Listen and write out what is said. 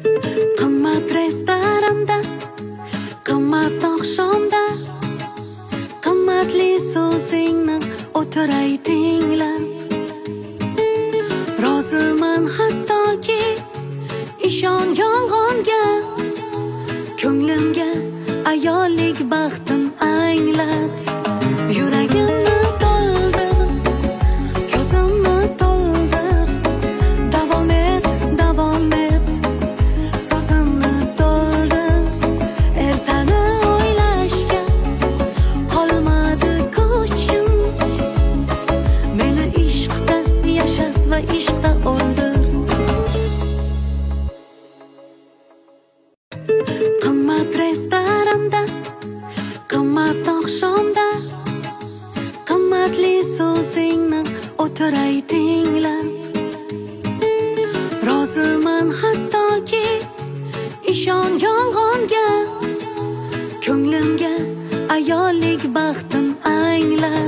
Qimmat restoranda, qimmat oqshomda, qimmatli so'zingni o'tiray tinglab. Roziman hattoki ishon yolg'onga, ko'nglimga ayollik baxtin anglat. Yuragimni to'ldir, ko'zimni to'ldir, davom et, so'zimni to'ldir. Ertani o'ylashga qolmadi kuchim, meni ishqda yashat va ishqda o'ldir. Qimmat restoranda, qimmat oqshomda, qimmatli so'zingni o'tiray tinglab. Roziman hattoki ishon yolg'onga, ko'nglimga ayollik baxtin anglat.